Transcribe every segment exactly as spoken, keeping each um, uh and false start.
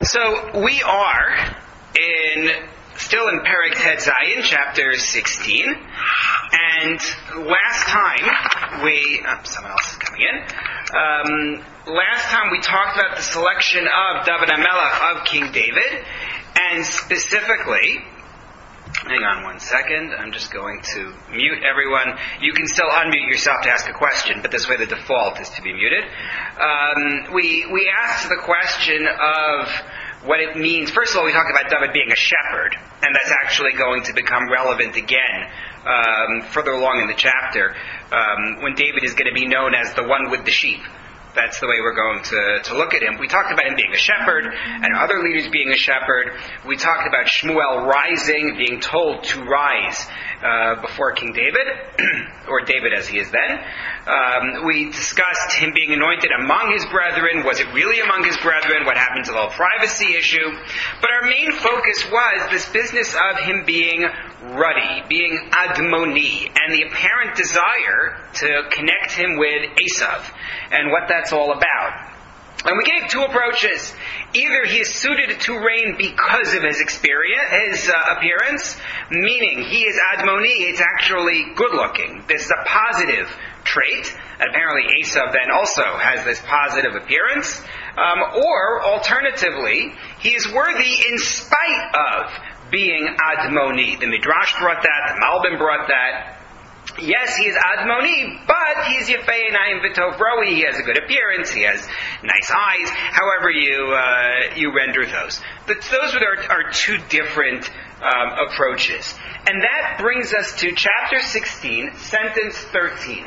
So we are in still in Perek Tet Zayin, chapter sixteen, and last time we oh, someone else is coming in. Um, last time we talked about the selection of David HaMelech of King David, and specifically. Hang on one second. I'm just going to mute everyone. You can still unmute yourself to ask a question, but this way the default is to be muted. Um, we we asked the question of what it means. First of all, we talked about David being a shepherd, and that's actually going to become relevant again um, further along in the chapter, um, when David is going to be known as the one with the sheep. That's the way we're going to, to look at him. We talked about him being a shepherd and other leaders being a shepherd. We talked about Shmuel rising, being told to rise uh, before King David, or David as he is then. Um, we discussed him being anointed among his brethren. Was it really among his brethren? What happened to the whole privacy issue? But our main focus was this business of him being ruddy, being admoni, and the apparent desire to connect him with Esav, and what that's all about. And we gave two approaches. Either he is suited to reign because of his experience, his uh, appearance, meaning he is admoni, it's actually good looking. This is a positive trait. Apparently Esav then also has this positive appearance. Um, or, alternatively, he is worthy in spite of being admoni. The Midrash brought that, the Malbim brought that. Yes, he is admoni, but he is yefei einayim v'tov roi. He has a good appearance. He has nice eyes. However you uh, you render those, but those are, are two different um, approaches, and that brings us to chapter sixteen, sentence thirteen.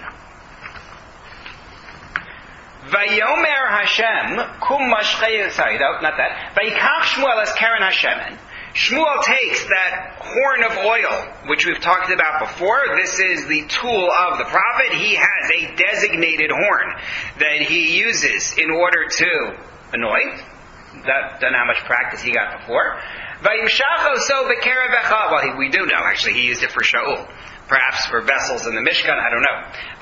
Vayomer Hashem kum mashchei. Sorry, no, not that. Vayikach Shmuel es keren Hashemen. Shmuel takes that horn of oil, which we've talked about before. This is the tool of the prophet. He has a designated horn that he uses in order to anoint. That, don't know how much practice he got before. Well, we do know, actually, he used it for Shaul. Perhaps for vessels in the Mishkan, I don't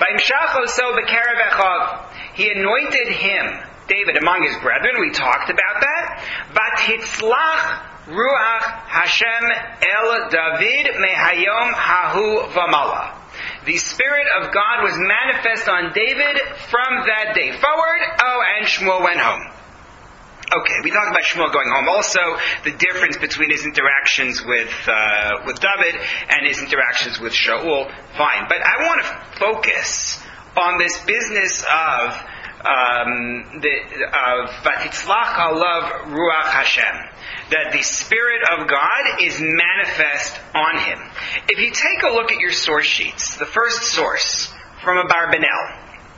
know. He anointed him, David, among his brethren. We talked about that. Vatitzlach Ruach Hashem El David Mehayom Hahu Vamala. The Spirit of God was manifest on David from that day forward. Oh, and Shmuel went home. Okay, we talked about Shmuel going home. Also, the difference between his interactions with uh, with David and his interactions with Shaul. Fine, but I want to focus on this business of um, the of Vatitzlach Alav Ruach Hashem. That the Spirit of God is manifest on him. If you take a look at your source sheets, the first source from Abarbanel.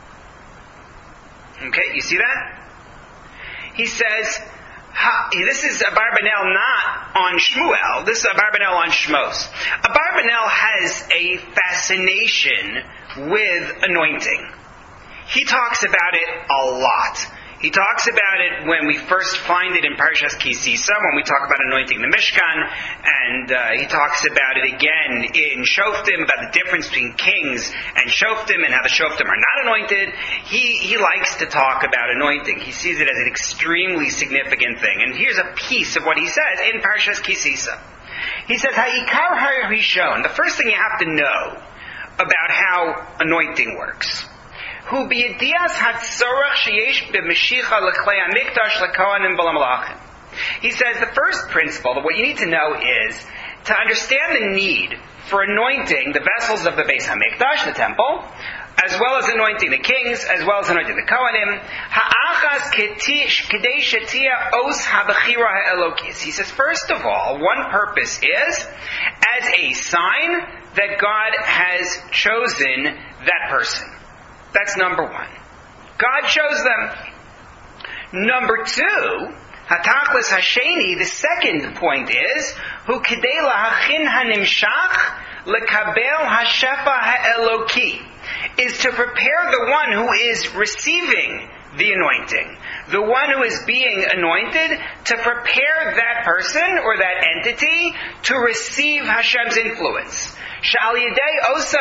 Okay, you see that? He says, ha, this is Abarbanel not on Shmuel, this is Abarbanel on Shmos. Abarbanel has a fascination with anointing. He talks about it a lot. He talks about it when we first find it in Parshas Ki Sisa, when we talk about anointing the Mishkan, and uh, he talks about it again in Shoftim, about the difference between kings and Shoftim, and how the Shoftim are not anointed. He he likes to talk about anointing. He sees it as an extremely significant thing. And here's a piece of what he says in Parshas Ki Sisa. He says, Ha'ikar ha'rishon, the first thing you have to know about how anointing works. Who biyedias hatzorach sheyesh b'meshicha l'klei hamikdash l'kohanim v'lamalachim. He says the first principle, that what you need to know is to understand the need for anointing the vessels of the Beis Hamikdash, the temple, as well as anointing the kings, as well as anointing the Kohanim. Ha'achas kedei shetia os habechira ha'elokis. He says, first of all, one purpose is as a sign that God has chosen that person. That's number one. God chose them. Number two, Hatachlis Hasheni, the second point is, Hu Kedei Lahachin Hanimshach Lekabel Hashefa Ha'eloki, is to prepare the one who is receiving the anointing, the one who is being anointed, to prepare that person or that entity to receive Hashem's influence. Because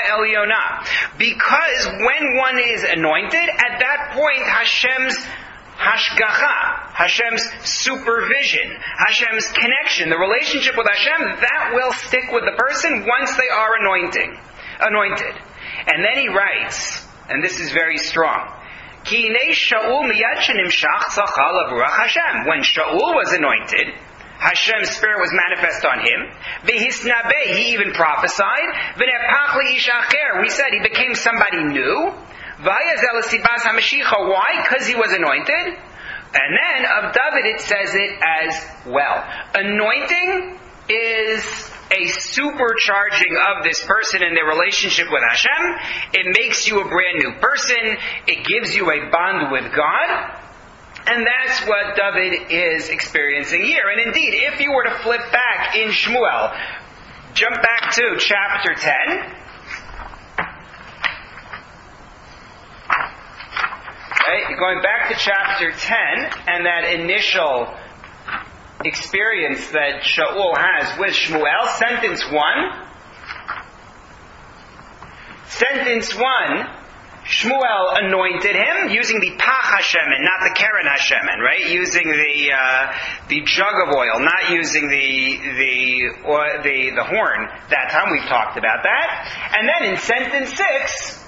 when one is anointed, at that point Hashem's Hashgacha, Hashem's supervision, Hashem's connection, the relationship with Hashem, that will stick with the person once they are anointing, anointed. And then he writes, and this is very strong, Ki hinei Shaul miyad shenimshach tzachal l'ruach Hashem. When Shaul was anointed, Hashem's spirit was manifest on him. V'hisnabe, he even prophesied. V'nepach li'ish acher, we said he became somebody new. V'hayazel sibas hamashicha, why? Because he was anointed. And then of David it says it as well. Anointing is a supercharging of this person in their relationship with Hashem. It makes you a brand new person. It gives you a bond with God. And that's what David is experiencing here. And indeed, if you were to flip back in Shmuel, jump back to chapter ten. Okay, going back to chapter ten, and that initial experience that Shaul has with Shmuel, sentence one. Sentence one, Shmuel anointed him using the Pach Hashemen, not the Keren Hashemen, right? Using the uh, the jug of oil, not using the the or the the horn. That time we've talked about that. And then in sentence six,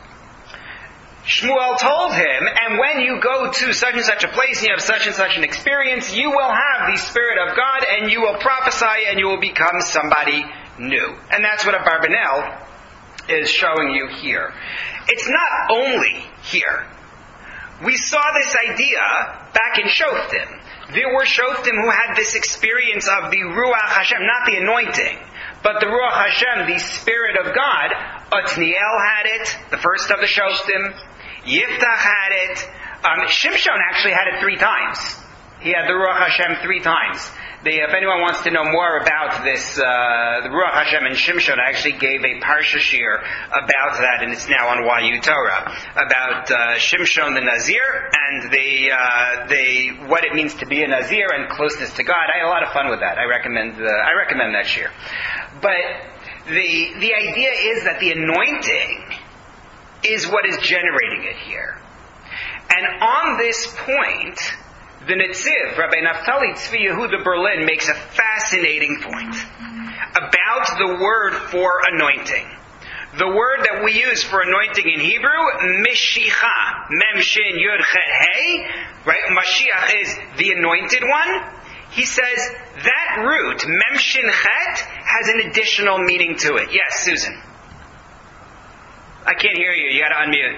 Shmuel told him, and when you go to such and such a place and you have such and such an experience, you will have the Spirit of God and you will prophesy and you will become somebody new. And that's what Abarbanel is showing you here. It's not only here. We saw this idea back in Shoftim. There were Shoftim who had this experience of the Ruach Hashem, not the anointing, but the Ruach Hashem, the Spirit of God. Otniel had it, the first of the Shoftim. Yiftach had it. Um, Shimshon actually had it three times. He had the Ruach Hashem three times. The, if anyone wants to know more about this, uh, the Ruach Hashem and Shimshon, I actually gave a Parsha Shir about that, and it's now on Y U Torah, about uh, Shimshon the Nazir, and the, uh, the, what it means to be a Nazir and closeness to God. I had a lot of fun with that. I recommend, uh, I recommend that shir. But the, the idea is that the anointing is what is generating it here. And on this point, the Netziv, Rabbi Naftali Tzvi Yehuda Berlin, makes a fascinating point about the word for anointing. The word that we use for anointing in Hebrew, Mishicha, Mem Shin Yud Chet Hey, right? Mashiach is the anointed one. He says that root, Mem Shin Chet, has an additional meaning to it. Yes, Susan. I can't hear you. You got to unmute.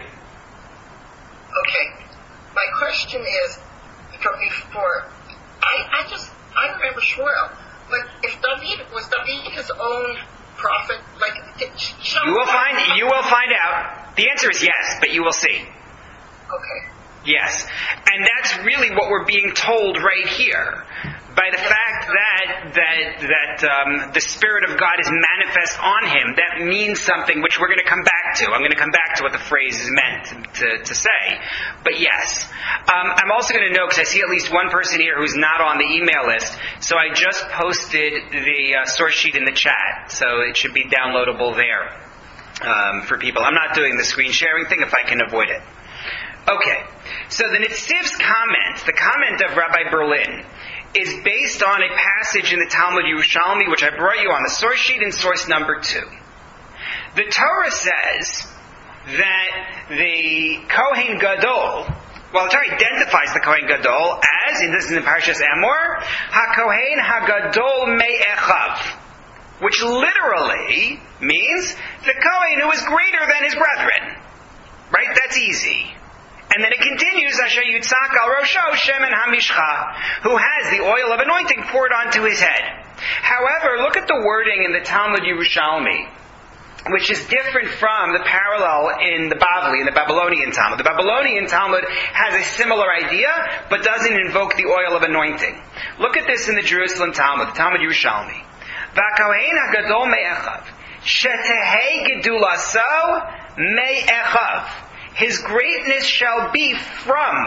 Okay. My question is, from before, I, I just, I remember Shmuel, but if David, was David his own prophet? Like, did, you will find, you will find out. The answer is yes, but you will see. Okay. Yes. And that's really what we're being told right here. By the fact that that that um, the Spirit of God is manifest on him, that means something which we're going to come back to. I'm going to come back to what the phrase is meant to, to say. But yes. Um, I'm also going to note, because I see at least one person here who's not on the email list, so I just posted the uh, source sheet in the chat, so it should be downloadable there um, for people. I'm not doing the screen sharing thing if I can avoid it. Okay, so the Nitziv's comment, the comment of Rabbi Berlin, is based on a passage in the Talmud Yerushalmi, which I brought you on the source sheet in source number two. The Torah says that the Kohen Gadol, well, the Torah identifies the Kohen Gadol as, and this is in Parshas Emor, HaKohen HaGadol Me'echav, which literally means the Kohen who is greater than his brethren. Right? That's easy. And then it continues, Asher Yitzak al Rosho Shemen HaMishcha, who has the oil of anointing poured onto his head. However, look at the wording in the Talmud Yerushalmi, which is different from the parallel in the Bavli, in the Babylonian Talmud. The Babylonian Talmud has a similar idea, but doesn't invoke the oil of anointing. Look at this in the Jerusalem Talmud, the Talmud Yerushalmi. V'kohen hagadol me'echav, shetehei gedulaso me'echav. His greatness shall be from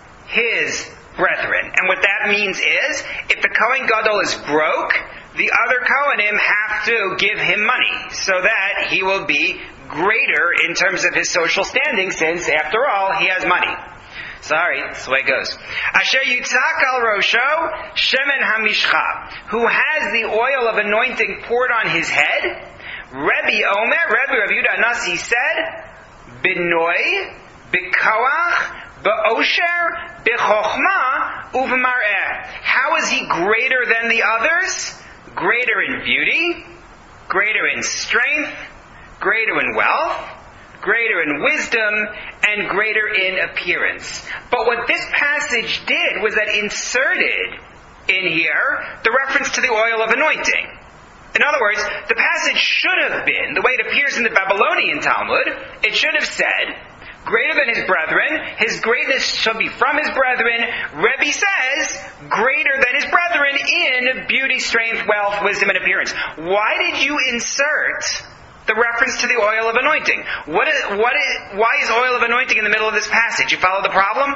his brethren. And what that means is, if the Kohen Gadol is broke, the other Kohanim have to give him money so that he will be greater in terms of his social standing, since, after all, he has money. Sorry, that's the way it goes. Asher yitzak al rosho shemen hamishcha, who has the oil of anointing poured on his head. Rebbe Omer, Rebbe Rav Yehuda Nasi said, B'noi, b'koach, b'osher, b'chochma, u'v'mar'eh. How is he greater than the others? Greater in beauty, greater in strength, greater in wealth, greater in wisdom, and greater in appearance. But what this passage did was that inserted in here the reference to the oil of anointing. In other words, the passage should have been, the way it appears in the Babylonian Talmud, it should have said, greater than his brethren, his greatness shall be from his brethren. Rebbe says, greater than his brethren in beauty, strength, wealth, wisdom, and appearance. Why did you insert the reference to the oil of anointing? What is, what is, why is oil of anointing in the middle of this passage? You follow the problem?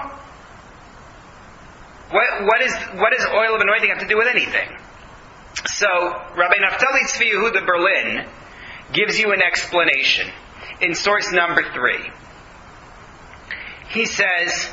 What, what, is, what does oil of anointing have to do with anything? So, Rabbi Naftali Tzvi Yehuda Berlin gives you an explanation in source number three. He says,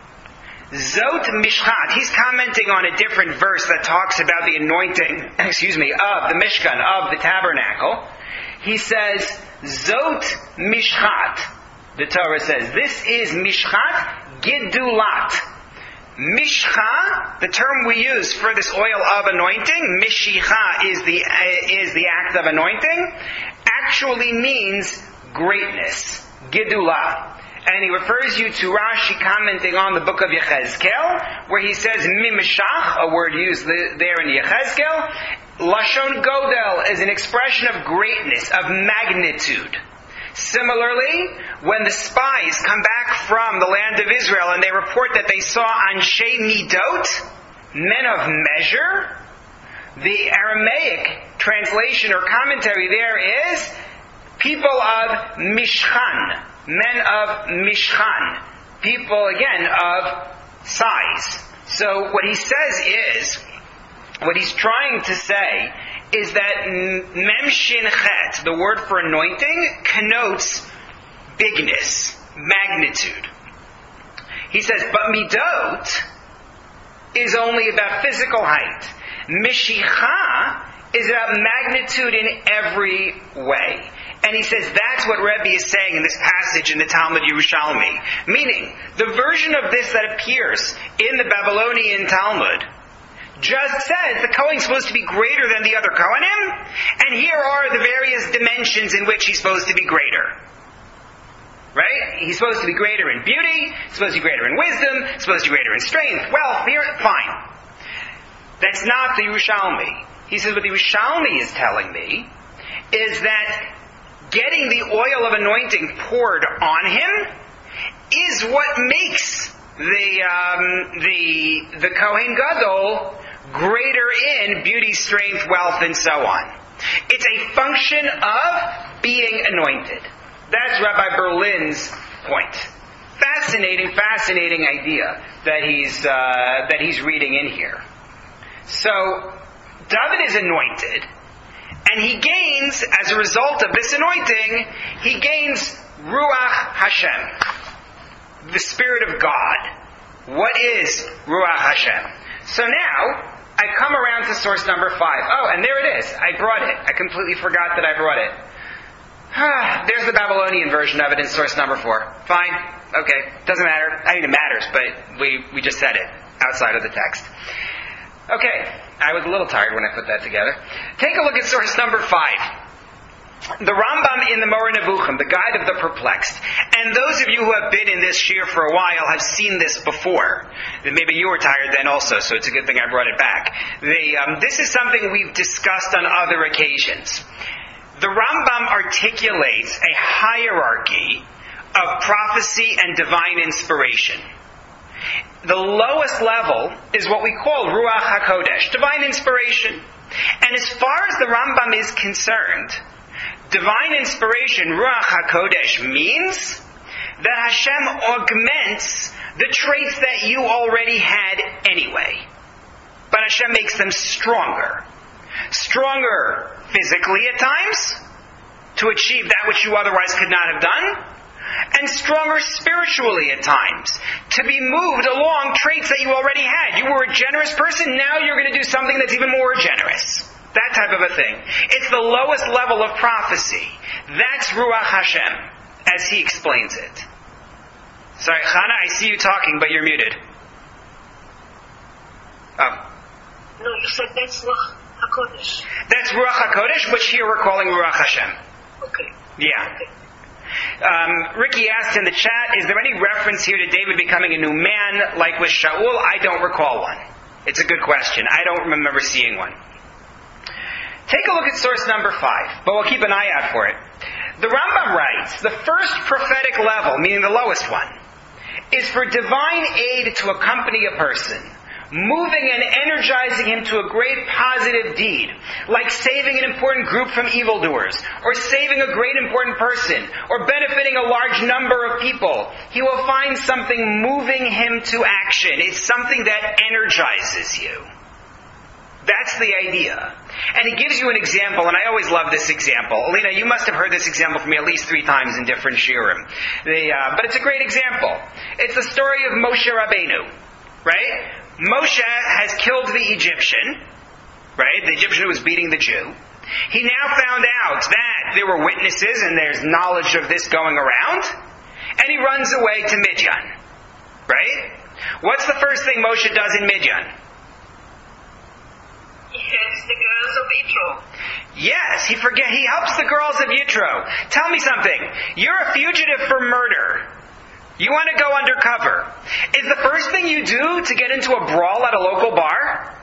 Zot Mishchat. He's commenting on a different verse that talks about the anointing, excuse me, of the Mishkan, of the tabernacle. He says, Zot Mishchat. The Torah says, this is Mishchat Gidulat. Mishcha, the term we use for this oil of anointing, Mishicha is the uh, is the act of anointing, actually means greatness, Gidulah. And he refers you to Rashi commenting on the book of Yechezkel, where he says, Mimeshach, a word used there in Yechezkel, Lashon Godel is an expression of greatness, of magnitude. Similarly, when the spies come back from the land of Israel and they report that they saw Anshe Midot, men of measure, the Aramaic translation or commentary there is people of Mishchan, men of Mishchan, people again of size. So what he says is, what he's trying to say is that Mem Shin Chet, the word for anointing, connotes bigness, magnitude. He says, but Midot is only about physical height. Mishicha is about magnitude in every way. And he says that's what Rebbe is saying in this passage in the Talmud Yerushalmi. Meaning, the version of this that appears in the Babylonian Talmud just says the Kohen's supposed to be greater than the other Kohanim, and here are the various dimensions in which he's supposed to be greater. Right? He's supposed to be greater in beauty, supposed to be greater in wisdom, supposed to be greater in strength, wealth, here, fine. That's not the Yerushalmi. He says what the Yerushalmi is telling me is that getting the oil of anointing poured on him is what makes the um, the the Kohen Gadol greater in beauty, strength, wealth, and so on. It's a function of being anointed. That's Rabbi Berlin's point. Fascinating, fascinating idea that he's uh, that he's reading in here. So David is anointed, and he gains, as a result of this anointing, he gains Ruach Hashem, the Spirit of God. What is Ruach Hashem? So now, I come around to source number five. Oh, and there it is. I brought it. I completely forgot that I brought it. Ah, there's the Babylonian version of it in source number four. Fine. Okay. Doesn't matter. I mean, it matters, but we, we just said it outside of the text. Okay. I was a little tired when I put that together. Take a look at source number five. The Rambam in the Moreh Nevuchim, the Guide of the Perplexed. And those of you who have been in this shir for a while have seen this before. Maybe you were tired then also, so it's a good thing I brought it back. The, um, this is something we've discussed on other occasions. The Rambam articulates a hierarchy of prophecy and divine inspiration. The lowest level is what we call Ruach HaKodesh, divine inspiration. And as far as the Rambam is concerned, divine inspiration, Ruach HaKodesh, means that Hashem augments the traits that you already had anyway. But Hashem makes them stronger. Stronger physically at times, to achieve that which you otherwise could not have done, and stronger spiritually at times, to be moved along traits that you already had. You were a generous person, now you're going to do something that's even more generous. That type of a thing. It's the lowest level of prophecy. That's Ruach Hashem, as he explains it. Sorry, Chana, I see you talking, but you're muted. Oh. No, you said that's Ruach HaKodesh. That's Ruach HaKodesh, which here we're calling Ruach Hashem. Okay. Yeah. Okay. Um, Ricky asked in the chat, is there any reference here to David becoming a new man, like with Shaul? I don't recall one. It's a good question. I don't remember seeing one. Take a look at source number five, but we'll keep an eye out for it. The Rambam writes, the first prophetic level, meaning the lowest one, is for divine aid to accompany a person, moving and energizing him to a great positive deed, like saving an important group from evildoers, or saving a great important person, or benefiting a large number of people. He will find something moving him to action. It's something that energizes you. That's the idea. And he gives you an example, and I always love this example. Alina, you must have heard this example from me at least three times in different shiurim. The, uh, but it's a great example. It's the story of Moshe Rabbeinu, right? Moshe has killed the Egyptian, right? The Egyptian who was beating the Jew. He now found out that there were witnesses and there's knowledge of this going around, and he runs away to Midian, right? What's the first thing Moshe does in Midian? He helps the girls of Yitro. Yes, he forget he helps the girls of Yitro. Tell me something. You're a fugitive for murder. You want to go undercover. Is the first thing you do to get into a brawl at a local bar?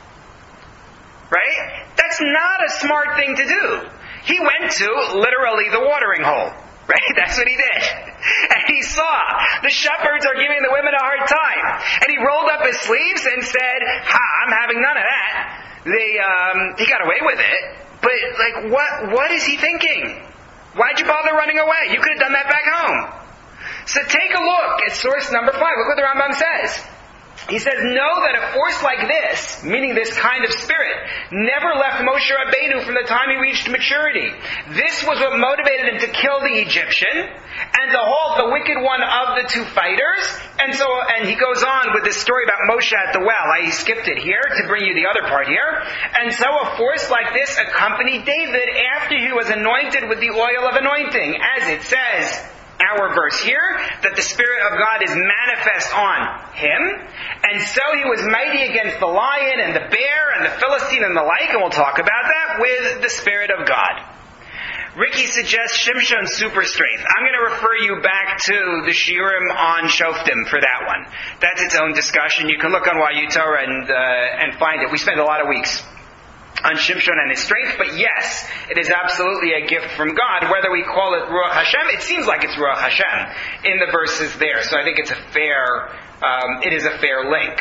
Right? That's not a smart thing to do. He went to, literally, the watering hole. Right? That's what he did. And he saw the shepherds are giving the women a hard time. And he rolled up his sleeves and said, ha, I'm having none of that. They, um, he got away with it. But, like, what, what is he thinking? Why'd you bother running away? You could have done that back home. So take a look at source number five. Look what the Rambam says. He says, know that a force like this, meaning this kind of spirit, never left Moshe Rabbeinu from the time he reached maturity. This was what motivated him to kill the Egyptian and to halt the wicked one of the two fighters. And so, and he goes on with this story about Moshe at the well. I skipped it here to bring you the other part here. And so a force like this accompanied David after he was anointed with the oil of anointing, as it says, our verse here, that the Spirit of God is manifest on him. And so he was mighty against the lion and the bear and the Philistine and the like, and we'll talk about that, with the Spirit of God. Ricky suggests Shimshon's super strength. I'm going to refer you back to the shiurim on Shoftim for that one. That's its own discussion. You can look on Y U Torah and, uh, and find it. We spent a lot of weeks on Shimshon and his strength, but yes, it is absolutely a gift from God. Whether we call it Ruach Hashem, it seems like it's Ruach Hashem in the verses there. So I think it's a fair, um, it is a fair link.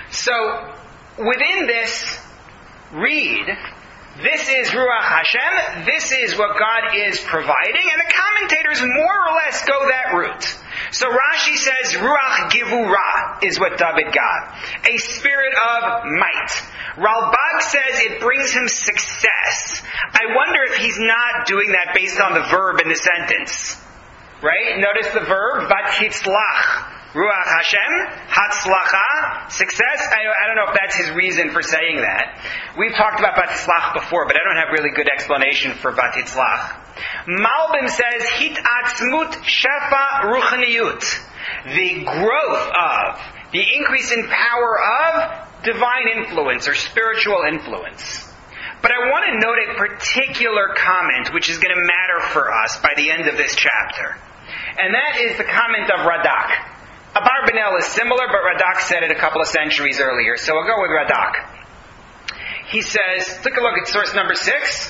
So within this, read, this is Ruach Hashem, this is what God is providing, and the commentators more or less go that route. So Rashi says, Ruach Givurah is what David got. A spirit of might. Ralbag says it brings him success. I wonder if he's not doing that based on the verb in the sentence. Right? Notice the verb, Vatitzlach. Ruach Hashem, Hatzlacha, success. I, I don't know if that's his reason for saying that. We've talked about Vatitzlach before, but I don't have really good explanation for Vatitzlach. Malbim says, Hitatzmut Shefa Ruchaniyut. The growth of, the increase in power of divine influence or spiritual influence. But I want to note a particular comment which is going to matter for us by the end of this chapter. And that is the comment of Radak. Abarbanel is similar, but Radak said it a couple of centuries earlier, so we'll go with Radak. He says, take a look at source number six.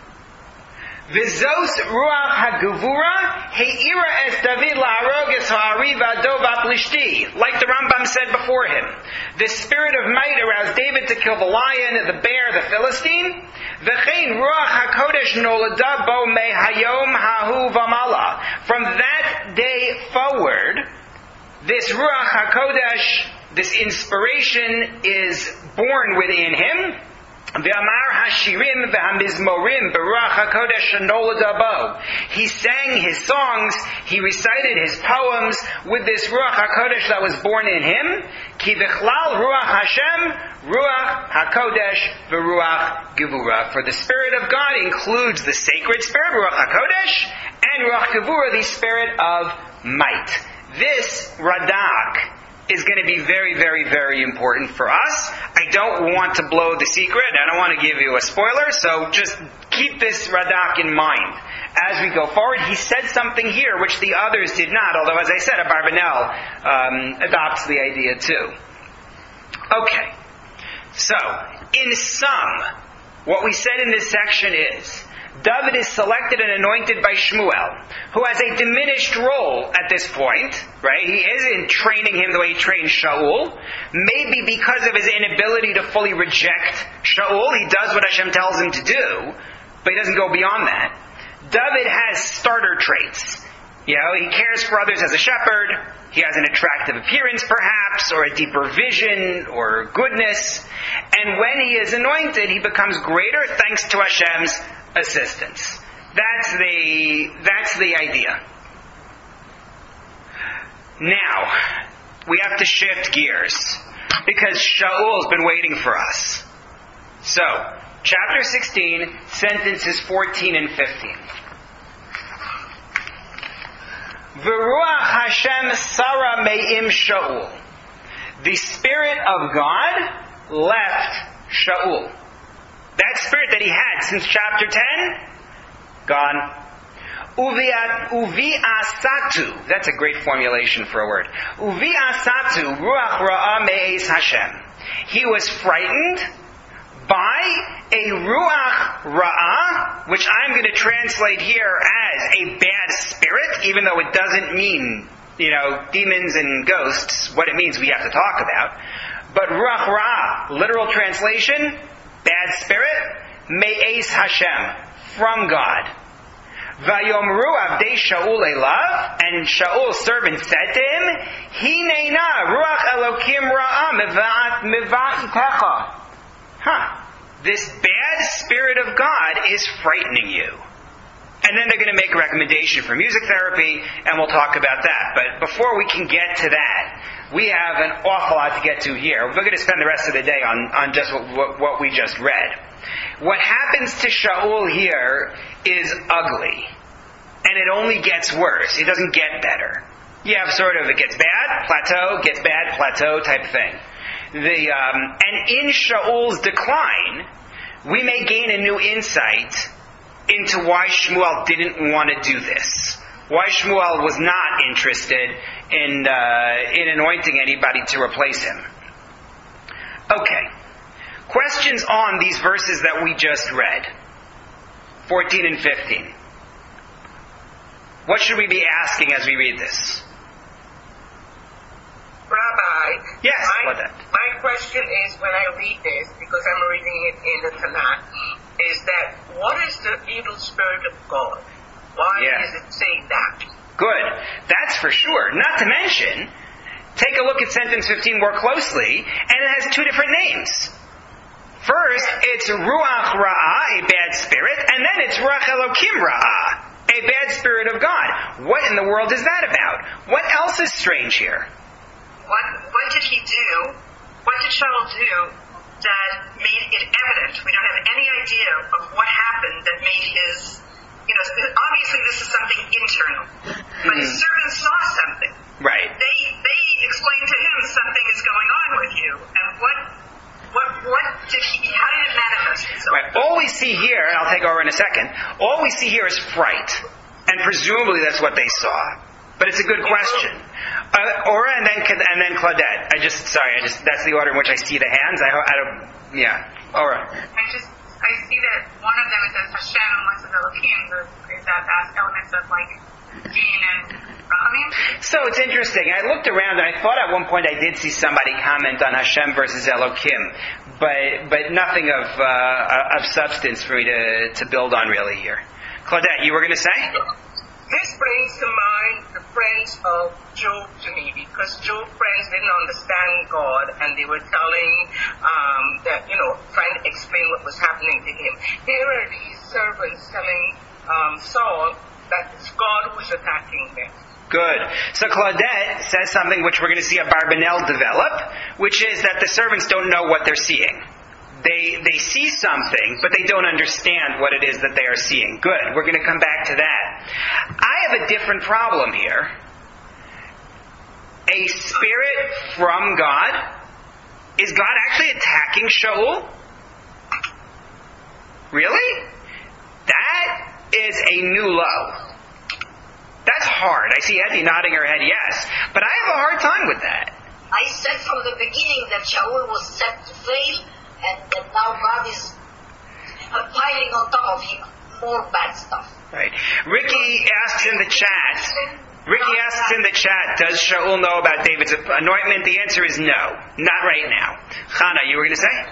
Vizos ruach haguvura heira es David la'arog es ha'ari v'ado v'aplishti. Like the Rambam said before him, the spirit of might aroused David to kill the lion, the bear, the Philistine. V'chein ruach hakodesh nolada bo me hayom hahu v'mala. From that day forward, this ruach hakodesh, this inspiration, is born within him. Ve'amar hashirim ve'hamizmorim beruach hakodesh shenolad abo. He sang his songs, he recited his poems with this ruach hakodesh that was born in him. Ki v'chlal ruach Hashem, ruach hakodesh ve'ruach gevura. For the Spirit of God includes the sacred Spirit, ruach hakodesh, and ruach gevura, the Spirit of might. This radak is going to be very, very, very important for us. I don't want to blow the secret. I don't want to give you a spoiler, so just keep this radak in mind. As we go forward, he said something here which the others did not, although, as I said, Abarbanel um, adopts the idea too. Okay. So, in sum, what we said in this section is, David is selected and anointed by Shmuel, who has a diminished role at this point, right? He isn't training him the way he trained Shaul. Maybe because of his inability to fully reject Shaul, he does what Hashem tells him to do, but he doesn't go beyond that. David has starter traits. You know, he cares for others as a shepherd. He has an attractive appearance, perhaps, or a deeper vision, or goodness. And when he is anointed, he becomes greater thanks to Hashem's assistance. That's the that's the idea. Now, we have to shift gears, because Shaul's been waiting for us. So, chapter sixteen, sentences fourteen and fifteen. V'ruach Hashem sara me'im Shaul. The Spirit of God left Shaul. That spirit that he had since chapter ten, gone. Uvi asatu. That's a great formulation for a word. Uvi asatu ruach ra'ah me'ez Hashem. He was frightened by a ruach ra'ah, which I'm going to translate here as a bad spirit, even though it doesn't mean, you know, demons and ghosts. What it means we have to talk about. But ruach ra'ah, literal translation, bad spirit, me'ez Hashem, from God. Vayomru avdei Shaul elav, and Shaul's servant said to him, Hinena ruach Elokim ra'ah meva'itecha. Huh. This bad spirit of God is frightening you. And then they're going to make a recommendation for music therapy, and we'll talk about that. But before we can get to that, we have an awful lot to get to here. We're going to spend the rest of the day on, on just what, what, what we just read. What happens to Shaul here is ugly. And it only gets worse. It doesn't get better. You have sort of, it gets bad, plateau, gets bad, plateau type thing. The um, and in Shaul's decline, we may gain a new insight into why Shmuel didn't want to do this. Why Shmuel was not interested in uh, in anointing anybody to replace him. Okay. Questions on these verses that we just read. fourteen and fifteen. What should we be asking as we read this? Rabbi, yes, my, my question is, when I read this, because I'm reading it in the Tanakh, is that what is the evil spirit of God? Why yeah. does it say that? Good. That's for sure. Not to mention, take a look at sentence fifteen more closely, and it has two different names. First, it's Ruach Ra'ah, a bad spirit, and then it's Ruach Elokim Ra'ah, a bad spirit of God. What in the world is that about? What else is strange here? What, what did he do? What did Shaul do that made it evident? We don't have any idea of what happened that made his, you know, obviously this is something internal. But his servants saw something. Right. They they explained to him something is going on with you. And what what what did he, how did it manifest itself? Right. All we see here, and I'll take over in a second, all we see here is fright. And presumably that's what they saw. But it's a good question. Uh, Ora and then and then Claudette. I just sorry. I just that's the order in which I see the hands. I, I don't. Yeah. Ora. I just I see that one of them it says Hashem and one says Elohim. Is that past elements of like Din and Rahamim? So it's interesting. I looked around and I thought at one point I did see somebody comment on Hashem versus Elohim, but but nothing of uh, of substance for me to to build on really here. Claudette, you were going to say? this brings to mind the friends of Job to me, because Job's friends didn't understand God, and they were telling um, that, you know, trying to explain what was happening to him. Here are these servants telling um, Saul that it's God who's attacking them. Good. So Claudette says something which we're going to see Abarbanel develop, which is that the servants don't know what they're seeing. They they see something, but they don't understand what it is that they are seeing. Good. We're going to come back to that. I have a different problem here. A spirit from God? Is God actually attacking Shaul? Really? That is a new low. That's hard. I see Eddie nodding her head yes. But I have a hard time with that. I said from the beginning that Shaul was set to fail, and that now God is piling on top of him more bad stuff. Right. Ricky asks in the chat, Ricky asks in the chat, does Shaul know about David's anointment? The answer is no. Not right now. Chana, you were going to say?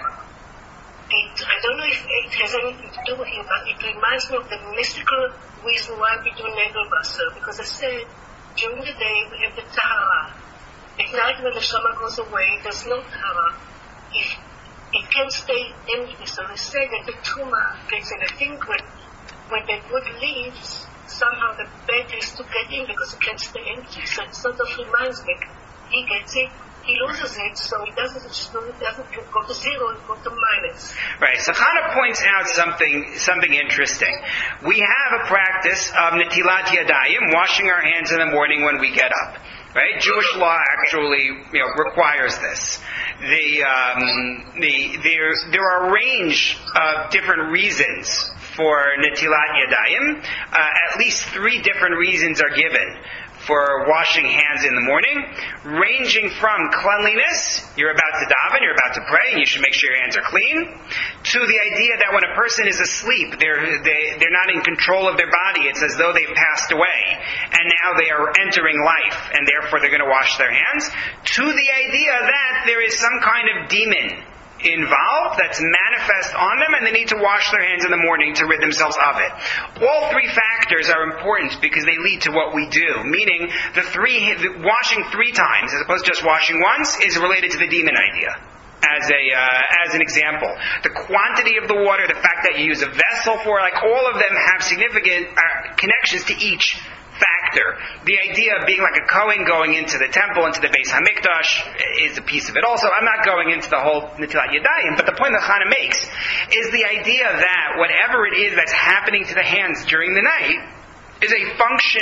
It, I don't know if it has anything to do with him, but it reminds me of the mystical reason why we do Negel Basar, because I said, during the day we have the Tahara. At night when the Shama goes away, there's no Tahara. If it can't stay empty, so they say that the Tuma gets in. I think when, when the wood leaves, somehow the bed has to get in because it can't stay empty. So it sort of reminds me, he gets it, he loses it, so he doesn't, it doesn't go to zero, it goes to minus. Right, so Chana points out something something interesting. We have a practice of Netilat Yadayim, washing our hands in the morning when we get up. Right? Jewish law actually, you know, requires this. The, um, the, there, there are a range of different reasons for Netilat Yadayim. Uh, at least three different reasons are given for washing hands in the morning, ranging from cleanliness, you're about to daven, you're about to pray, and you should make sure your hands are clean, to the idea that when a person is asleep, they're, they, they're not in control of their body, it's as though they've passed away, and now they are entering life, and therefore they're going to wash their hands, to the idea that there is some kind of demon involved that's manifest on them, and they need to wash their hands in the morning to rid themselves of it. All three factors are important because they lead to what we do. Meaning, the three the washing three times as opposed to just washing once is related to the demon idea. As a uh, as an example, the quantity of the water, the fact that you use a vessel for, like all of them have significant uh, connections to each factor. The idea of being like a Kohen going into the temple, into the Beis HaMikdash, is a piece of it. Also, I'm not going into the whole Netilat Yadayim, but the point that Chana makes is the idea that whatever it is that's happening to the hands during the night is a function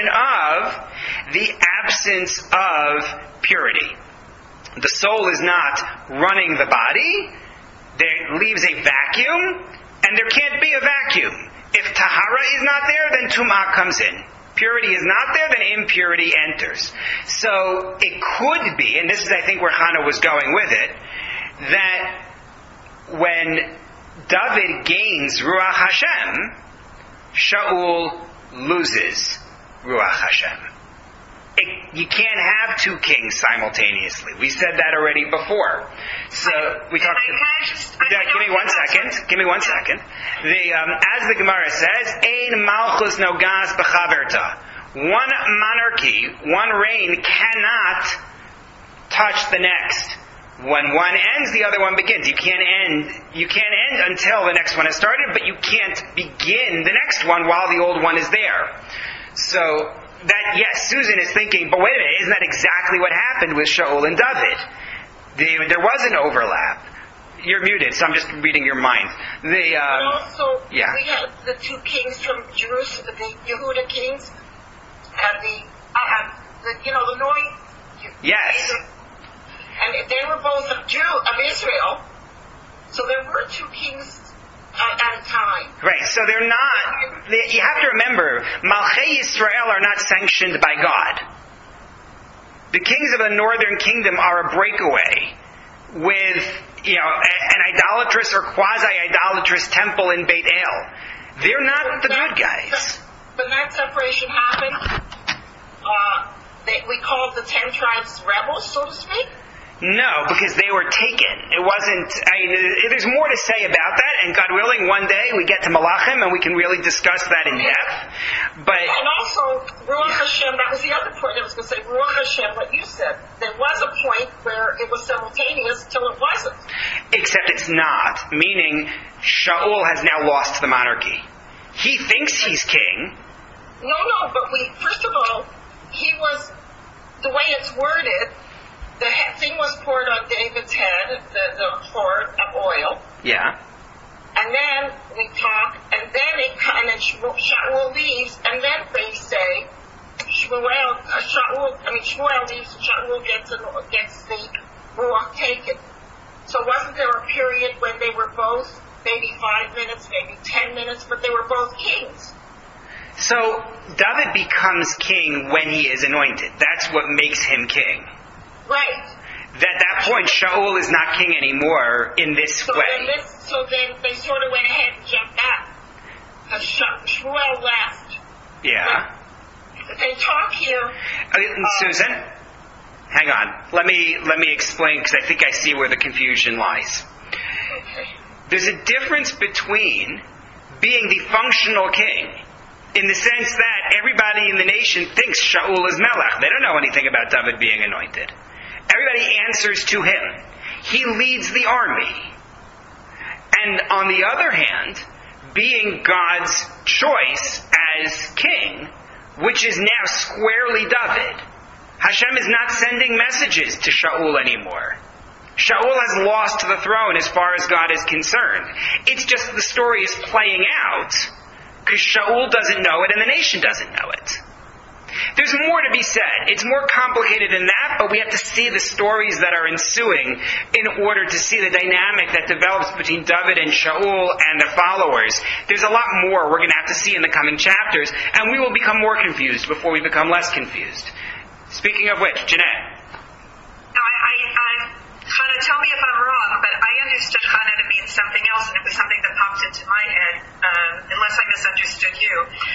of the absence of purity. The soul is not running the body. There leaves a vacuum, and there can't be a vacuum. If Tahara is not there, then Tum'ah comes in. Purity is not there, then impurity enters. So it could be, and this is I think where Chana was going with it, that when David gains Ruach Hashem, Shaul loses Ruach Hashem. It, you can't have two kings simultaneously. We said that already before. So we talked. Just, uh, give me one second. Give me one second. The um, as the Gemara says, "Ein malchus nogas b'chaverta." One monarchy, one reign cannot touch the next. When one ends, the other one begins. You can't end. You can't end until the next one has started, but you can't begin the next one while the old one is there. So. That, yes, Susan is thinking, but wait a minute, isn't that exactly what happened with Shaul and David? The, there was an overlap. You're muted, so I'm just reading your mind. The, um, also, yeah. we have the two kings from Jerusalem, the Yehuda kings, and the, uh, the you know, the Noi. Yes. And they were both of Jew, of Israel, so there were two kings at a time. Right, so they're not, they, you have to remember, Malchei Yisrael are not sanctioned by God. The kings of the northern kingdom are a breakaway with, you know, an idolatrous or quasi-idolatrous temple in Beit El. They're not the good guys. When that separation happened, uh, they, we called the ten tribes rebels, so to speak. No, because they were taken. It wasn't, I mean, there's more to say about that, and God willing, one day we get to Malachim and we can really discuss that in depth. But And also, Ruach Hashem, that was the other point I was going to say, Ruach Hashem, what you said. There was a point where it was simultaneous till it wasn't. Except it's not, meaning Shaul has now lost the monarchy. He thinks he's king. No, no, but we, first of all, he was, the way it's worded, the he- thing was poured on David's head, the, the hoard of oil. Yeah. And then we talk, and then it kind of, Shaul leaves, and then they say, Shmuel, uh, Shaul, I mean, Shmuel leaves, Shaul gets, an, gets the Ruach taken. So wasn't there a period when they were both, maybe five minutes, maybe ten minutes, but they were both kings? So David becomes king when he is anointed. That's what makes him king. Right. At that point, Shaul is not king anymore in this So way. then, this, so then they sort of went ahead and jumped out. Because Shmuel left. Yeah. But they talk here. Uh, Susan, hang on. Let me let me explain, because I think I see where the confusion lies. Okay. There's a difference between being the functional king, in the sense that everybody in the nation thinks Shaul is Melech. They don't know anything about David being anointed. Everybody answers to him. He leads the army. And on the other hand, being God's choice as king, which is now squarely David, Hashem is not sending messages to Shaul anymore. Shaul has lost the throne as far as God is concerned. It's just the story is playing out because Shaul doesn't know it and the nation doesn't know it. There's more to be said. It's more complicated than that, but we have to see the stories that are ensuing in order to see the dynamic that develops between David and Shaul and the followers. There's a lot more we're going to have to see in the coming chapters, and we will become more confused before we become less confused. Speaking of which, Jeanette. No, I, I, I kind of tell me if I'm wrong, but I understood Chana to mean something else, and it was something that popped into my head, um, unless I misunderstood you.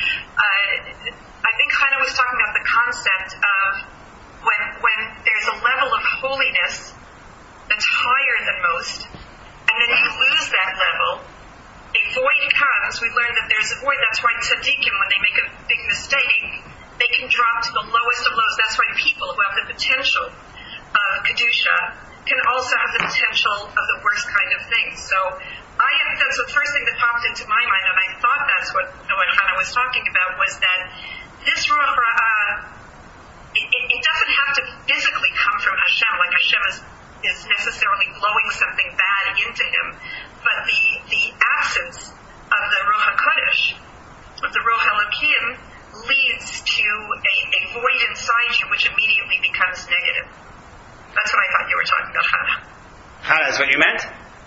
Uh, I think Chana was talking about the concept of when when there's a level of holiness that's higher than most, and then you lose that level, a void comes. We learned that there's a void. That's why tzaddikim, when they make a big mistake, they can drop to the lowest of lows. That's why people who have the potential of kedusha can also have the potential of the worst kind of things. So I that's the first thing that popped into my mind, and I thought that's what what Hannah was talking about, was that this ruach ra'ah, it, it, it doesn't have to physically come from Hashem, like Hashem is, is necessarily blowing something bad into him, but the the absence of the Ruach HaKodesh, of the Ruach Elokim, leads to a, a void inside you which immediately becomes negative. That's what I thought you were talking about, Hannah. Hannah, that's what you meant?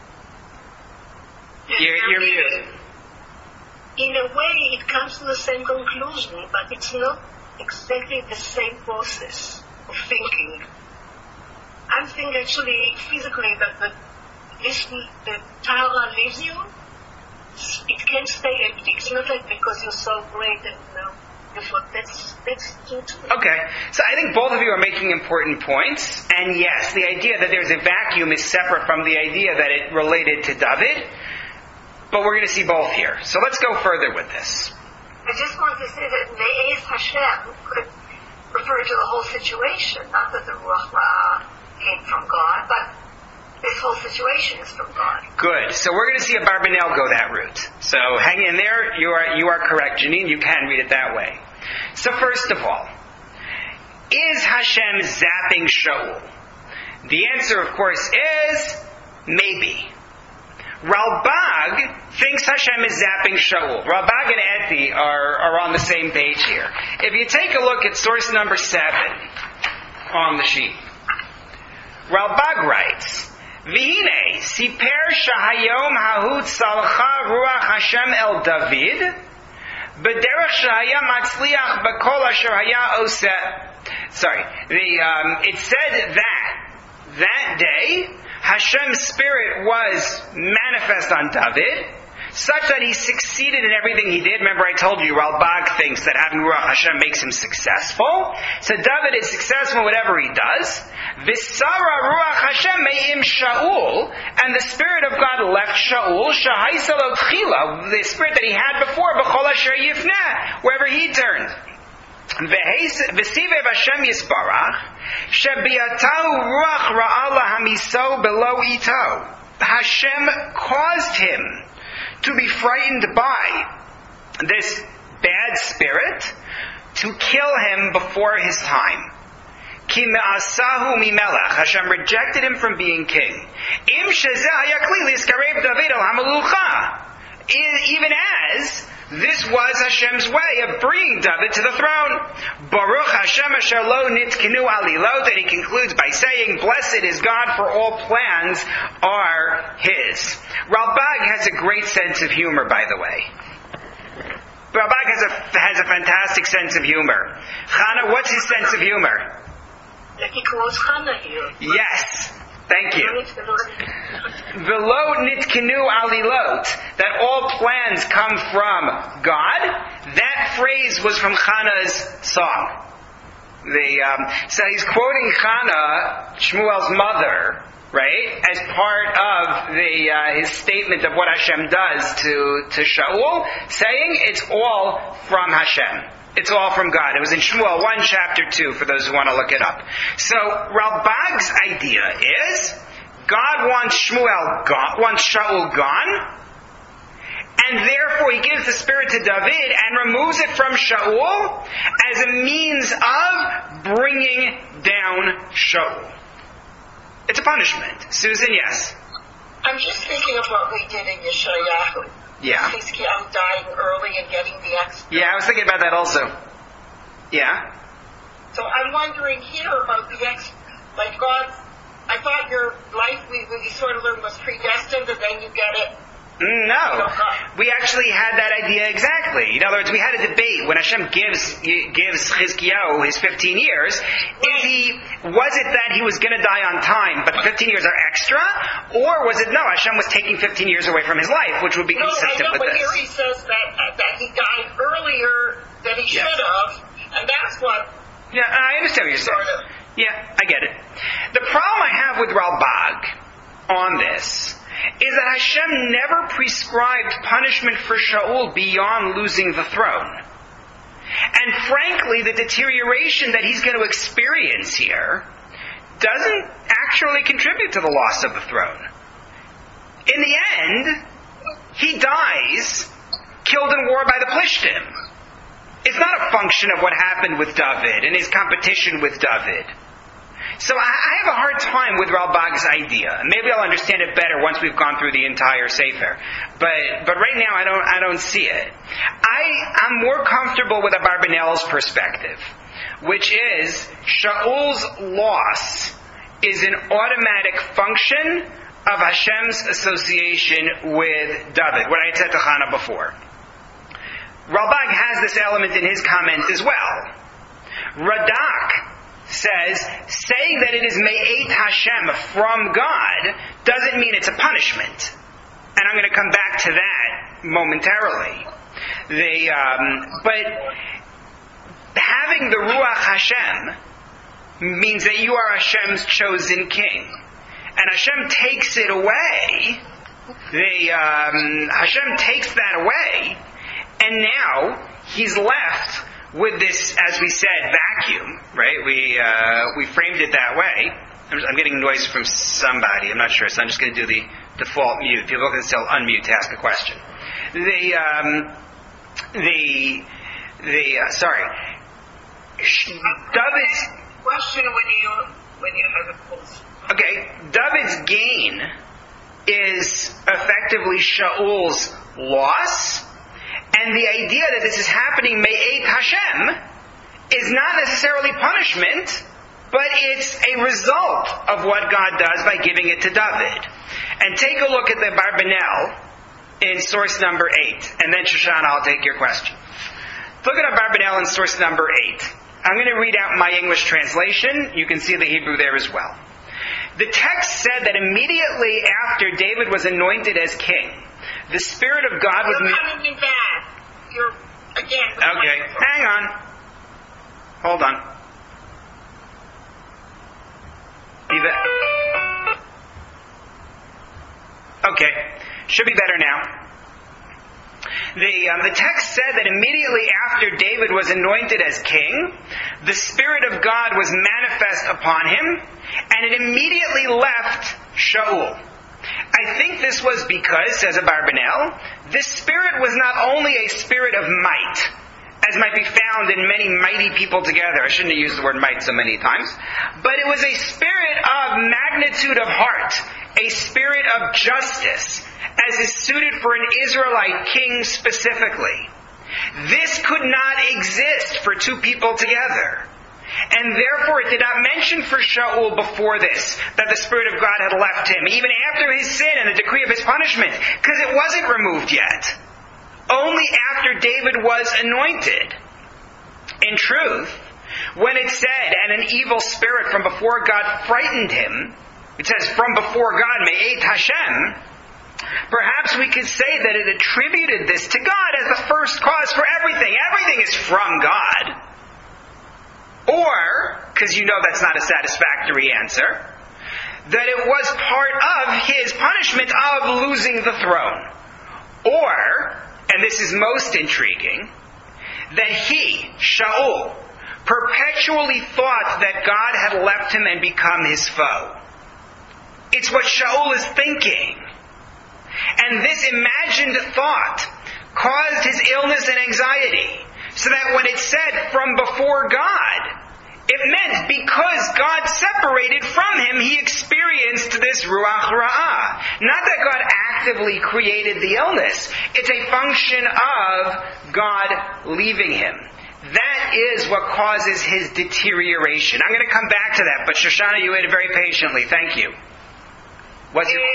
Yes, You're, you're muted. In a way, it comes to the same conclusion, but it's not exactly the same process of thinking. I think actually, physically, that the, this, the Tahara leaves you, it can't stay empty. It's not like because you're so great and you know, that's, that's true too. Okay, so I think both of you are making important points, and yes, the idea that there's a vacuum is separate from the idea that it related to David, but we're going to see both here. So let's go further with this. I just wanted to say that Me'ez Hashem could refer to the whole situation, not that the Ruach Ra'ah came from God, but this whole situation is from God. Good. So we're going to see a Barbanel go that route. So hang in there. You are you are correct, Janine. You can read it that way. So first of all, is Hashem zapping Shaul? The answer, of course, is maybe. Ralbag thinks Hashem is zapping Shaul. Ralbag and Eti are, are on the same page here. If you take a look at source number seven on the sheet, Ralbag writes, V'hine, siper shahayom hahut salcha ruach Hashem el David, b'derech shahaya matzliach b'kol asher haya oseh. Sorry, the, um, it said that, that day, Hashem's Spirit was manifest on David, such that he succeeded in everything he did. Remember I told you, Ralbag thinks that having Ruach Hashem makes him successful. So David is successful in whatever he does. Visara Ruach Hashem me'im Shaul, and the Spirit of God left Shaul, Shahaisalo Tchila, the Spirit that he had before, B'chol Asher Yifneh, wherever he turned. V'sivev Hashem Yisbarach, Shebiatahu Ruach Ra'ala Hamiso Below Ito. Hashem caused him to be frightened by this bad spirit to kill him before his time. Ki me'asahu mimelech. Hashem rejected him from being king. Im shezeh hayakli liskarev David al hamalulcha. Even as this was Hashem's way of bringing David to the throne. Baruch Hashem asher lo nitkenu alilot, and he concludes by saying, blessed is God, for all plans are His. Ralbag has a great sense of humor, by the way. Ralbag has a, has a fantastic sense of humor. Chana, what's his sense of humor? That he calls Chana here. Yes. Thank you. Velo nitkenu alilot, that all plans come from God. That phrase was from Chana's song. The, um, so he's quoting Chana, Shmuel's mother, right, as part of the uh, his statement of what Hashem does to, to Shaul, saying it's all from Hashem. It's all from God. It was in Shmuel one, chapter two, for those who want to look it up. So, Ralbag's idea is, God wants Shmuel gone, wants Shaul gone, and therefore he gives the Spirit to David and removes it from Shaul as a means of bringing down Shaul. It's a punishment. Susan, yes? I'm just thinking of what we did in Yeshayahu. Yeah. I'm dying early and getting the extra. Yeah, I was thinking about that also. Yeah. So I'm wondering here about the ex, like God, I thought your life, we, we sort of learned was predestined and then you get it. No. We actually had that idea exactly. In other words, we had a debate when Hashem gives gives Chizkiyahu his fifteen years. Is he, was it that he was going to die on time, but the fifteen years are extra? Or was it, no, Hashem was taking fifteen years away from his life, which would be no, consistent I know, with but this. Here he says that, that he died earlier than he Yes. should have, and that's what... Yeah, I understand what you're saying. Sort of. Yeah, I get it. The problem I have with Ralbag on this is that Hashem never prescribed punishment for Shaul beyond losing the throne. And frankly, the deterioration that he's going to experience here doesn't actually contribute to the loss of the throne. In the end, he dies killed in war by the Plishtim. It's not a function of what happened with David and his competition with David. So I have a hard time with Ralbag's idea. Maybe I'll understand it better once we've gone through the entire Sefer. But but right now I don't I don't see it. I I'm more comfortable with Abarbanel's perspective, which is Shaul's loss is an automatic function of Hashem's association with David. What I had said to Chana before. Ralbag has this element in his comment as well. Radak says, saying that it is Me'et Hashem from God doesn't mean it's a punishment. And I'm going to come back to that momentarily. The, um, but having the Ruach Hashem means that you are Hashem's chosen king. And Hashem takes it away. The, um, Hashem takes that away, and now he's left with this, as we said, vacuum, right? We uh, we framed it that way. I'm, I'm getting noise from somebody. I'm not sure, so I'm just going to do the default mute. People can still unmute to ask a question. The um, the the uh, sorry, David's question when you when you have a pulse. Okay, David's gain is effectively Shaul's loss. And the idea that this is happening Me'et Hashem is not necessarily punishment, but it's a result of what God does by giving it to David. And take a look at the Barbanel in source number eight, and then Shoshana, I'll take your question. Look at Barbanel in source number eight. I'm going to read out my English translation. You can see the Hebrew there as well. The text said that immediately after David was anointed as king, The Spirit of God was... You're coming in bad. You're, again... Okay, hang on. Hold on. Okay, should be better now. The, um, the text said that immediately after David was anointed as king, the Spirit of God was manifest upon him, and it immediately left Shaul. I think this was because, says Abarbanel, this spirit was not only a spirit of might, as might be found in many mighty people together. I shouldn't have used the word might so many times. But it was a spirit of magnitude of heart, a spirit of justice, as is suited for an Israelite king specifically. This could not exist for two people together. And therefore it did not mention for Shaul before this that the Spirit of God had left him, even after his sin and the decree of his punishment, because it wasn't removed yet. Only after David was anointed. In truth, when it said, and an evil spirit from before God frightened him, it says, from before God, Me'et Hashem, perhaps we could say that it attributed this to God as the first cause for everything. Everything is from God. Or, because you know that's not a satisfactory answer, that it was part of his punishment of losing the throne. Or, and this is most intriguing, that he, Shaul, perpetually thought that God had left him and become his foe. It's what Shaul is thinking. And this imagined thought caused his illness and anxiety, so that when it said from before God, it meant because God separated from him, he experienced this Ruach Ra'ah. Not that God actively created the illness. It's a function of God leaving him. That is what causes his deterioration. I'm going to come back to that, but Shoshana, you waited very patiently. Thank you. What's your...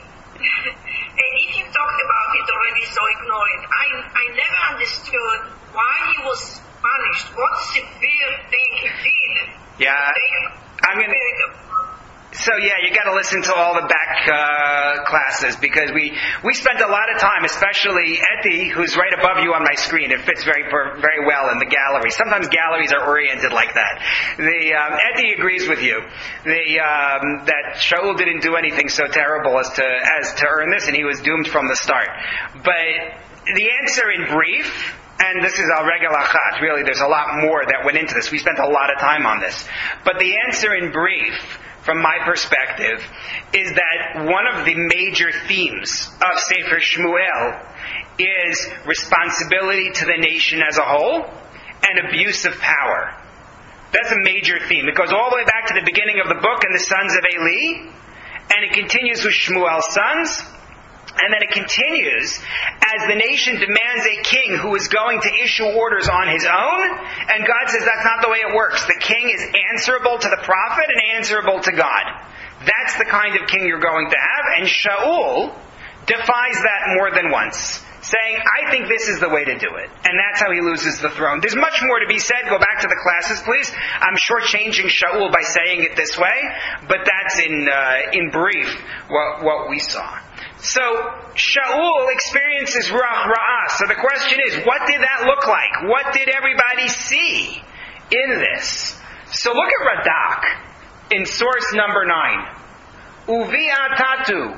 If you talked about it already, so ignore it. I I never understood why he was punished. What severe thing he did. Yeah, I'm gonna. So yeah, you got to listen to all the back uh, classes, because we, we spent a lot of time, especially Eti, who's right above you on my screen. It fits very very well in the gallery. Sometimes galleries are oriented like that. The um, Eti agrees with you. The um, that Shaul didn't do anything so terrible as to as to earn this, and he was doomed from the start. But the answer in brief. And this is al regel achat. Really, there's a lot more that went into this. We spent a lot of time on this. But the answer in brief, from my perspective, is that one of the major themes of Sefer Shmuel is responsibility to the nation as a whole and abuse of power. That's a major theme. It goes all the way back to the beginning of the book and the sons of Eli, and it continues with Shmuel's sons. And then it continues as the nation demands a king who is going to issue orders on his own. And God says that's not the way it works. The king is answerable to the prophet and answerable to God. That's the kind of king you're going to have. And Shaul defies that more than once, saying, I think this is the way to do it. And that's how he loses the throne. There's much more to be said. Go back to the classes, please. I'm shortchanging Shaul by saying it this way, but that's in uh, in brief what, what we saw. So, Shaul experiences Ruach Ra'ah. So the question is, what did that look like? What did everybody see in this? So look at Radak in source number nine. Uvi atatu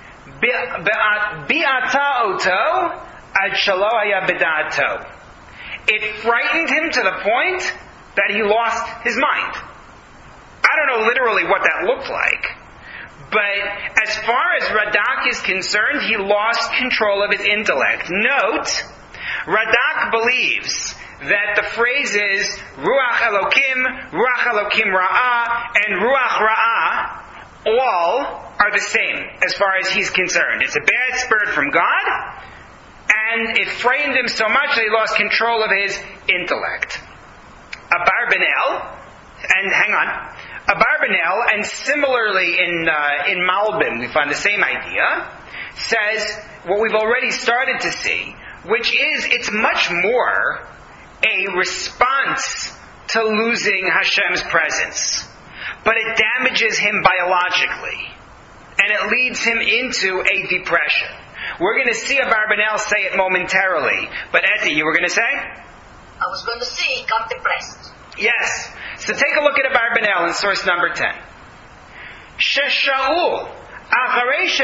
bi'ata oto ad shalo haya b'da'ato. It frightened him to the point that he lost his mind. I don't know literally what that looked like. But as far as Radak is concerned, he lost control of his intellect. Note, Radak believes that the phrases Ruach Elokim, Ruach Elokim Ra'ah, and Ruach Ra'ah all are the same as far as he's concerned. It's a bad spirit from God, and it frightened him so much that he lost control of his intellect. Abarbanel, and hang on, Abarbanel, and similarly in uh, in Malbim, we find the same idea, says what we've already started to see, which is it's much more a response to losing Hashem's presence. But it damages him biologically. And it leads him into a depression. We're going to see Abarbanel say it momentarily. But Eti, you were going to say? I was going to say he got depressed. Yes. So take a look at Abarbanel in source number ten. Sheshaul. You might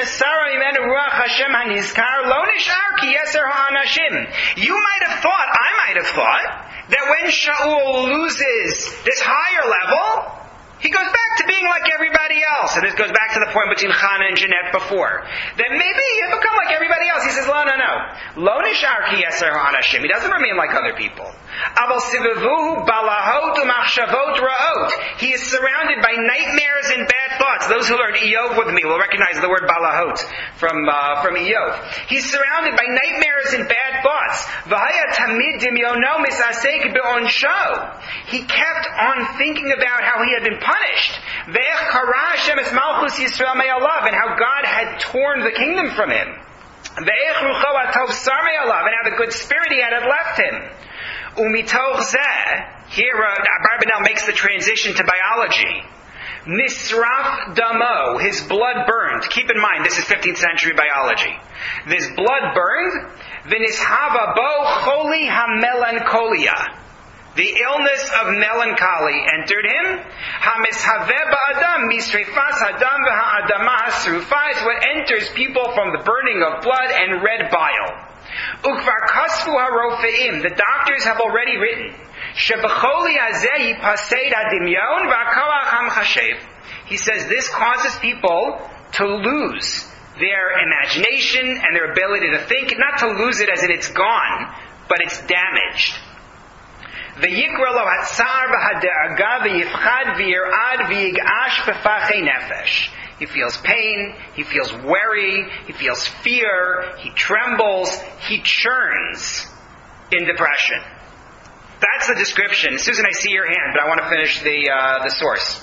have thought, I might have thought, that when Shaul loses this higher level, he goes back to being like everybody else. And this goes back to the point between Chana and Jeanette before. That maybe he'll become like everybody else. He says, no, no, no. Lo nishar ki yeser ha'anashim. He doesn't remain like other people. Aval sivavuhu balahot u'machshavot ra'ot. He is surrounded by nightmares and bad thoughts. Those who learned Iyov with me will recognize the word balahot from, uh, from Iyov. He's surrounded by nightmares and bad thoughts. V'haya tamid dimyono misasek be'onsho. He kept on thinking about how he had been punished. And how God had torn the kingdom from him. And how the good spirit he had had left him. Here uh, Abarbanel makes the transition to biology. Nisraf damo, his blood burned. Keep in mind, this is fifteenth century biology. This blood burned. V'nishava bo choli ha-melancholia. The illness of melancholy entered him. HaMishaveh ba'adam misrefas hadam v'ha'adama hasrufa is what enters people from the burning of blood and red bile. Ukvar kasfu harofeim. The doctors have already written. Shebecholi hazeh yipased adimyon v'akoach hamchashev. He says this causes people to lose their imagination and their ability to think. Not to lose it as in it's gone, but it's damaged. He feels pain, he feels worry, he feels fear, he trembles, he churns in depression. That's the description. Susan, I see your hand, but I want to finish the uh, the source.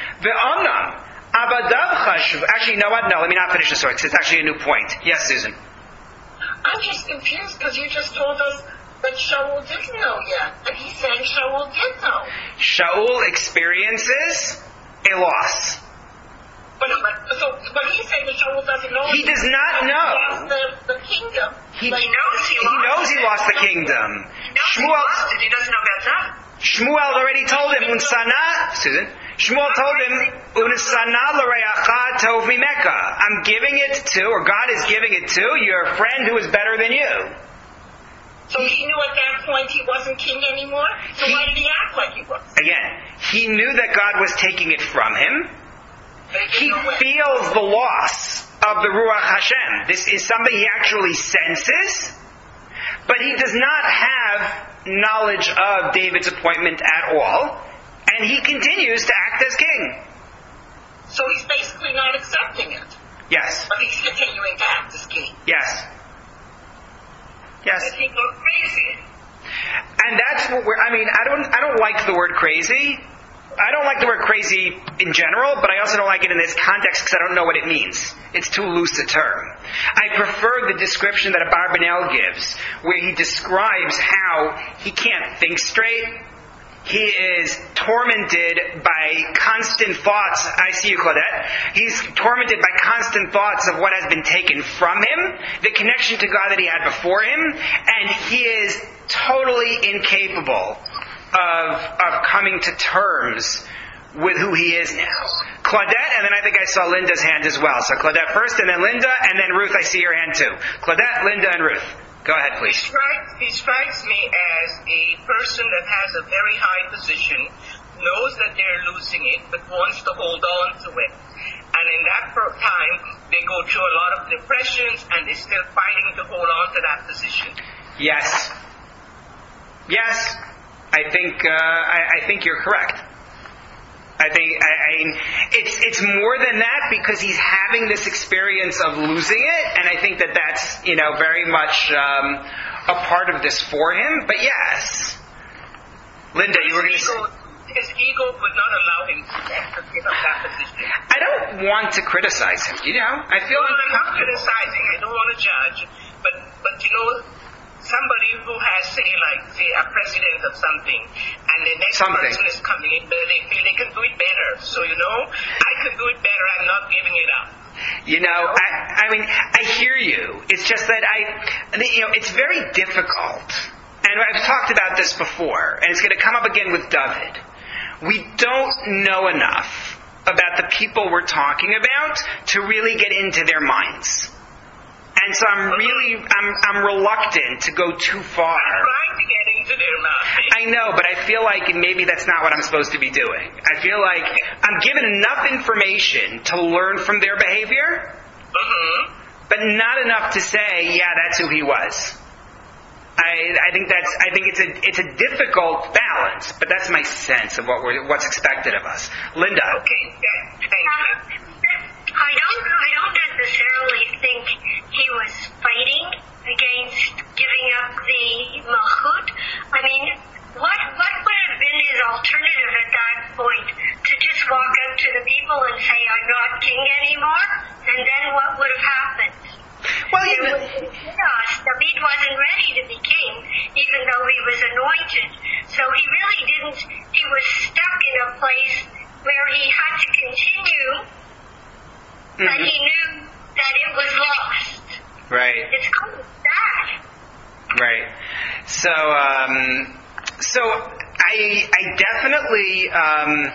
Actually, you know what? No, let me not finish the source. It's actually a new point. Yes, Susan. I'm just confused because you just told us that Shaul didn't know yet. And he's saying Shaul did know. Shaul experiences a loss. But, but, so, but he's saying that Shaul doesn't know. He does not know. He lost the, the kingdom. He, but he knows he, he lost knows he lost the kingdom. He knows Shmuel, he lost it. He doesn't know about that. Shmuel already told him, Unsana, Susan, Shmuel told him, Unsana l'reacha tov mimeka. I'm giving it to, or God is giving it to, your friend who is better than you. So he knew at that point he wasn't king anymore? So he, why did he act like he was? Again, he knew that God was taking it from him. He feels the loss of the Ruach Hashem. This is something he actually senses, but he does not have knowledge of David's appointment at all, and he continues to act as king. So he's basically not accepting it. Yes. But he's continuing to act as king. Yes. Yes. And he goes crazy. And that's what we're, I mean, I don't, I don't like the word crazy. I don't like the word crazy in general, but I also don't like it in this context because I don't know what it means. It's too loose a term. I prefer the description that Abarbanel gives, where he describes how he can't think straight. He is tormented by constant thoughts. I see you, Claudette. He's tormented by constant thoughts of what has been taken from him, the connection to God that he had before him, and he is totally incapable of of coming to terms with who he is now. Claudette, and then I think I saw Linda's hand as well. So Claudette first, and then Linda, and then Ruth, I see your hand too. Claudette, Linda, and Ruth. Go ahead, please. He strikes, he strikes me as a person that has a very high position, knows that they're losing it, but wants to hold on to it. And in that time, they go through a lot of depressions, and they're still fighting to hold on to that position. Yes. Yes. I think uh, I, I think you're correct. I think I, I, it's it's more than that because he's having this experience of losing it, and I think that that's you know very much um, a part of this for him. But yes, Linda, you were going to say. His ego would not allow him to give up that position. I don't want to criticize him. You know, I feel. Well, I'm not criticizing. I don't want to judge, but but you know. Somebody who has, say, like, say, a president of something, and the next something. person is coming in, but they feel they can do it better. So, you know, I can do it better. I'm not giving it up. You know, I, I mean, I hear you. It's just that I, you know, it's very difficult. And I've talked about this before, and it's going to come up again with David. We don't know enough about the people we're talking about to really get into their minds. And so I'm really, I'm, I'm reluctant to go too far. I'm trying to get into their minds. I know, but I feel like maybe that's not what I'm supposed to be doing. I feel like I'm given enough information to learn from their behavior, Mm-hmm. but not enough to say, yeah, that's who he was. I, I think that's. I think it's a it's a difficult balance, but that's my sense of what we're what's expected of us. Linda. Okay. Yeah. Thank you. I don't. I don't necessarily think he was fighting against giving up the malchut. I mean, what what would have been his alternative at that point? To just walk up to the people and say, "I'm not king anymore," and then what would have happened? Well, It yeah, was chaos. David wasn't ready to be king, even though he was anointed. So he really didn't. He was stuck in a place where he had to continue, mm-hmm. but he knew that it was lost. Right. It's kind of sad. Right. So, um, so I, I definitely, um,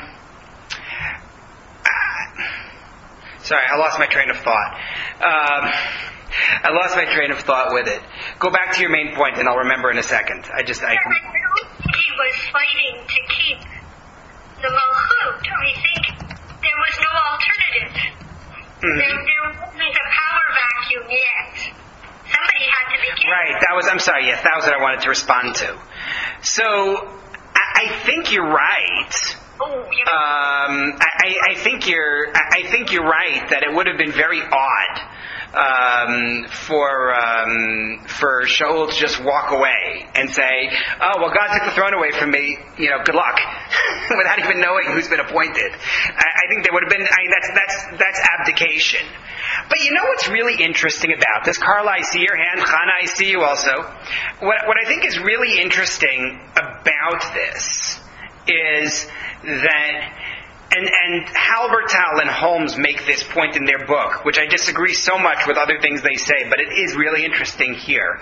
uh, sorry, I lost my train of thought. Um, I lost my train of thought with it. Go back to your main point, and I'll remember in a second. I just, I. I don't think he was fighting to keep the malchut. I think there was no alternative. Mm-hmm. There, there wasn't a power vacuum yet. Somebody had to be king. Right. That was. I'm sorry. Yes, that was what I wanted to respond to. So, I, I think you're right. Oh, you Um, I, I think you're. I think you're right that it would have been very odd um, for um, for Shaul to just walk away and say, "Oh, well, God took the throne away from me. You know, good luck," without even knowing who's been appointed. I, I think there would have been. I mean, that's that's that's abdication. But you know what's really interesting about this? Carla, I see your hand. Chana, I see you also. What what I think is really interesting about this is that, and, and Halbertal and Holmes make this point in their book, which I disagree so much with other things they say, but it is really interesting here.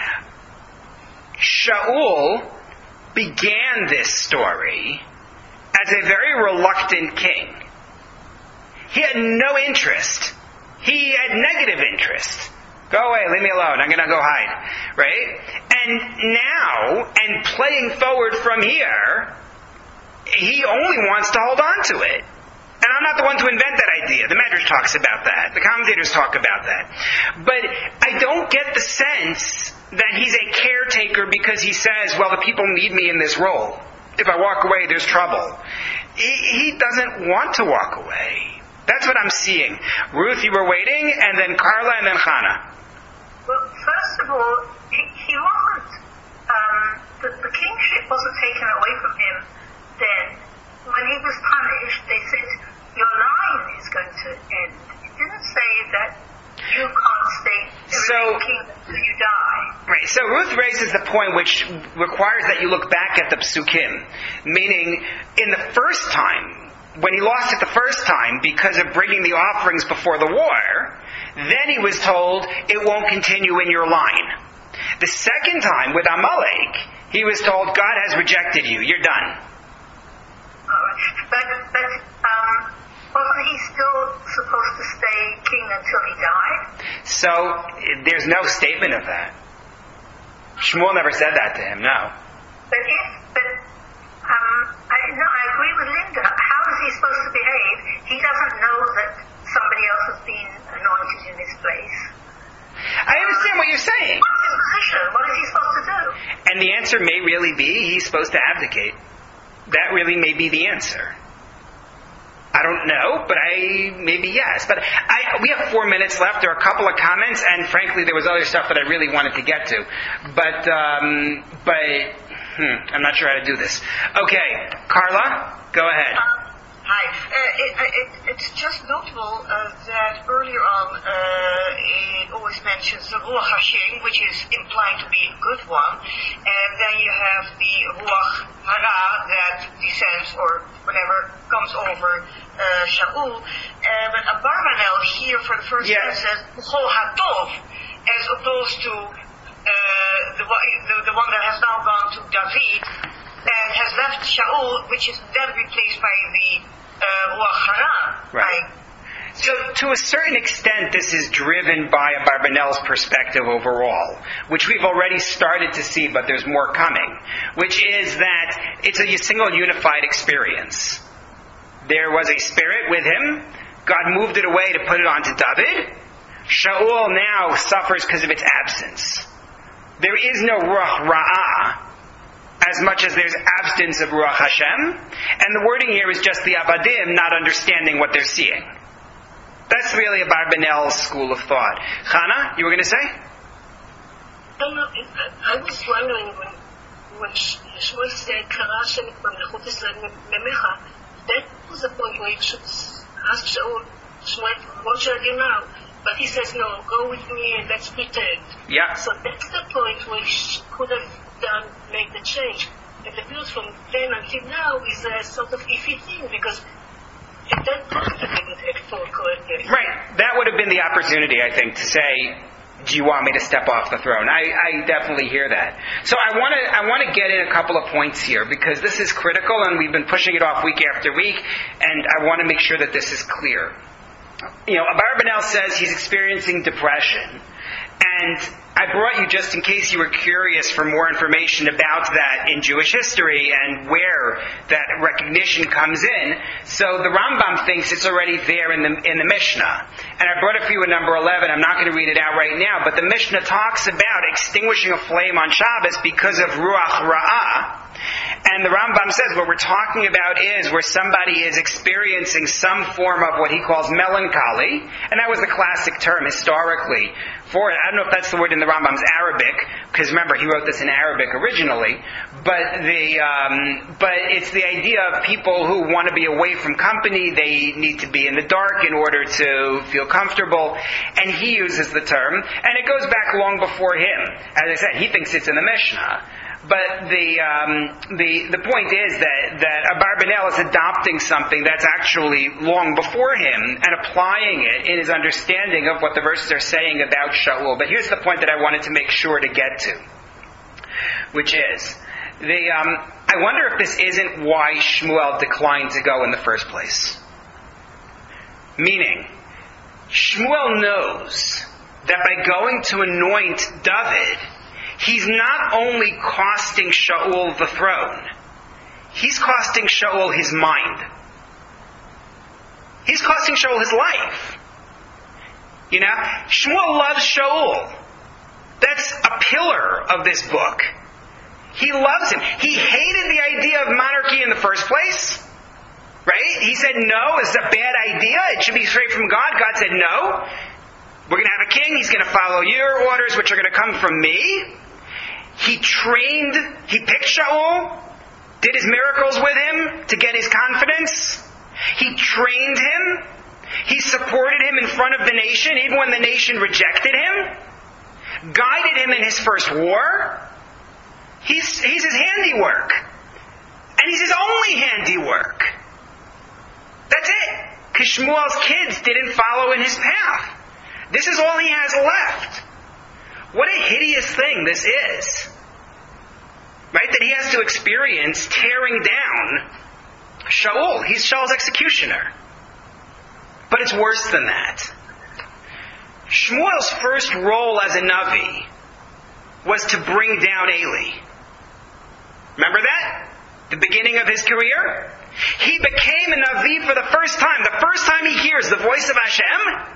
Shaul began this story as a very reluctant king. He had no interest. He had negative interest. Go away, leave me alone, I'm going to go hide. Right? And now, and playing forward from here, he only wants to hold on to it. And I'm not the one to invent that idea. The Medrash talks about that. The commentators talk about that. But I don't get the sense that he's a caretaker because he says, well, the people need me in this role. If I walk away, there's trouble. He, he doesn't want to walk away. That's what I'm seeing. Ruth, you were waiting, and then Carla, and then Chana. Well, first of all, he, he wasn't, um, the, the kingship wasn't taken away from him then. When he was punished, they said, your line is going to end. It didn't say that you can't stay So- king until you die. Right. So Ruth raises the point which requires that you look back at the psukim, meaning in the first time, when he lost it the first time because of bringing the offerings before the war, then he was told it won't continue in your line. The second time with Amalek, he was told God has rejected you. You're done. But, but um, wasn't he still supposed to stay king until he died? So there's no statement of that. Shmuel never said that to him. No. But if, but um, I, no, I agree with Linda. How is he supposed to behave? He doesn't know that somebody else has been anointed in his place. I understand what you're saying. What's his position? What is he supposed to do? And the answer may really be he's supposed to abdicate. That really may be the answer. I don't know, but I maybe yes. But I, we have four minutes left. There are a couple of comments, and frankly, there was other stuff that I really wanted to get to. But um, but hmm, I'm not sure how to do this. Okay, Carla, go ahead. Hi. Uh, it, it, it's just notable uh, that earlier on uh, it always mentions the Ruach Hashem, which is implied to be a good one, and then you have the Ruach Hara that descends or whatever comes over uh, Shaul, uh, Abarbanel here for the first Yeah. time says Chol Hatov, as opposed to uh, the, one- the the one that has now gone to David and has left Shaul, which is then replaced by the uh, Ruach Hara. Right. So, to a certain extent, this is driven by Abarbanel's perspective overall, which we've already started to see, but there's more coming, which is that it's a single unified experience. There was a spirit with him. God moved it away to put it onto David. Shaul now suffers because of its absence. There is no Ruach Ra'ah, as much as there's absence of Ruach Hashem, and the wording here is just the Abadim not understanding what they're seeing. That's really Abarbanel's school of thought. Chana, you were going to say? No, no, I was wondering when, when Shmuel said, Kara Hashem et Mamlechut Yisrael Memecha, that was the point where he should ask Shaul, Shmuel, what shall I do now? But he says, no, go with me and let's pretend. Yeah. So that's the point where he could have done, made the change. And the views from then until now is a sort of iffy thing, because at that point I didn't act for correctly. Right. That would have been the opportunity, I think, to say, do you want me to step off the throne? I, I definitely hear that. So I want to I want to get in a couple of points here, because this is critical, and we've been pushing it off week after week, and I want to make sure that this is clear. You know, Abarbanel says he's experiencing depression. And I brought you, just in case you were curious, for more information about that in Jewish history and where that recognition comes in. So the Rambam thinks it's already there in the in the Mishnah. And I brought it for you in number eleven. I'm not going to read it out right now, but the Mishnah talks about extinguishing a flame on Shabbos because of Ruach Ra'ah. And the Rambam says what we're talking about is where somebody is experiencing some form of what he calls melancholy, and that was the classic term historically for it. I don't know if that's the word in the Rambam's Arabic, because remember, he wrote this in Arabic originally, but the um, but it's the idea of people who want to be away from company, they need to be in the dark in order to feel comfortable, and he uses the term, and it goes back long before him. As I said, he thinks it's in the Mishnah. But the um, the the point is that that Abarbanel is adopting something that's actually long before him and applying it in his understanding of what the verses are saying about Shaul. But here's the point that I wanted to make sure to get to, which is the um, I wonder if this isn't why Shmuel declined to go in the first place. Meaning, Shmuel knows that by going to anoint David, he's not only costing Shaul the throne, he's costing Shaul his mind. He's costing Shaul his life. You know, Shmuel loves Shaul. That's a pillar of this book. He loves him. He hated the idea of monarchy in the first place. Right? He said, no, it's a bad idea. It should be straight from God. God said, no. We're going to have a king. He's going to follow your orders, which are going to come from me. He trained, he picked Shaul, did his miracles with him to get his confidence. He trained him. He supported him in front of the nation, even when the nation rejected him. Guided him in his first war. He's, he's his handiwork. And he's his only handiwork. That's it. Because Shmuel's kids didn't follow in his path. This is all he has left. What a hideous thing this is. Right? That he has to experience tearing down Shaul. He's Shaul's executioner. But it's worse than that. Shmuel's first role as a Navi was to bring down Eli. Remember that? The beginning of his career? He became a Navi for the first time. The first time he hears the voice of Hashem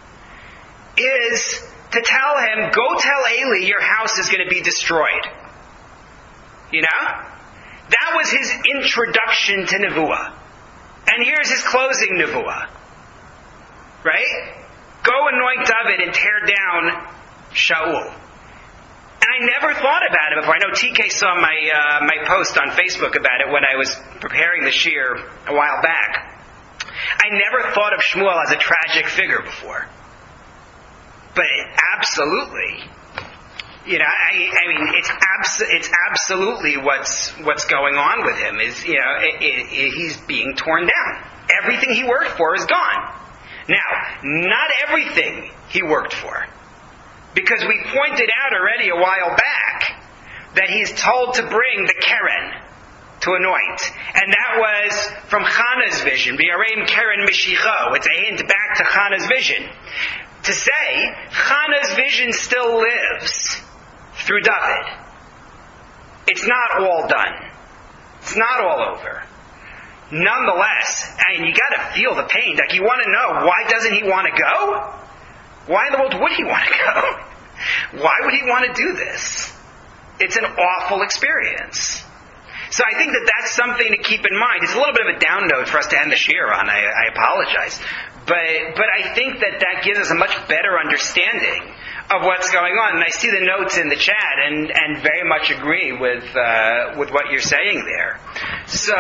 is to tell him, go tell Eli your house is going to be destroyed. You know? That was his introduction to Nevuah. And here's his closing Nevuah. Right? Go anoint David and tear down Shaul. And I never thought about it before. I know T K saw my uh, my post on Facebook about it when I was preparing the shir a while back. I never thought of Shmuel as a tragic figure before. But it absolutely, you know, I, I mean, it's abs- it's absolutely what's what's going on with him. Is you know, it, it, it, he's being torn down. Everything he worked for is gone. Now, not everything he worked for. Because we pointed out already a while back that he's told to bring the Keren to anoint. And that was from Chana's vision. V'yareim Keren Mishicho. It's a hint back to Chana's vision. To say, Chana's vision still lives through David. It's not all done. It's not all over. Nonetheless, and you got to feel the pain. Like, you want to know, why doesn't he want to go? Why in the world would he want to go? Why would he want to do this? It's an awful experience. So I think that that's something to keep in mind. It's a little bit of a down note for us to end the shir on. I, I apologize. But but I think that that gives us a much better understanding of what's going on. And I see the notes in the chat and, and very much agree with uh, with what you're saying there. So,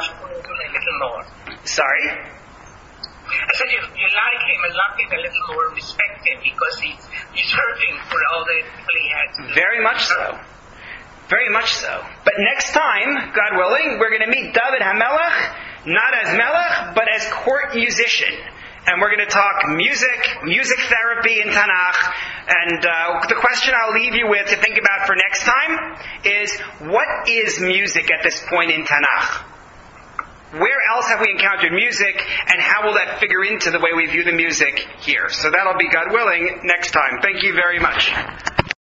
sorry? I said you, you like him and love him a little more, respect him, because he's, he's hurting for all the people he had. Very much so. Very much so. But next time, God willing, we're going to meet David HaMelech, not as Melech, but as court musician. And we're going to talk music, music therapy in Tanakh. And uh, the question I'll leave you with to think about for next time is, what is music at this point in Tanakh? Where else have we encountered music, and how will that figure into the way we view the music here? So that'll be, God willing, next time. Thank you very much.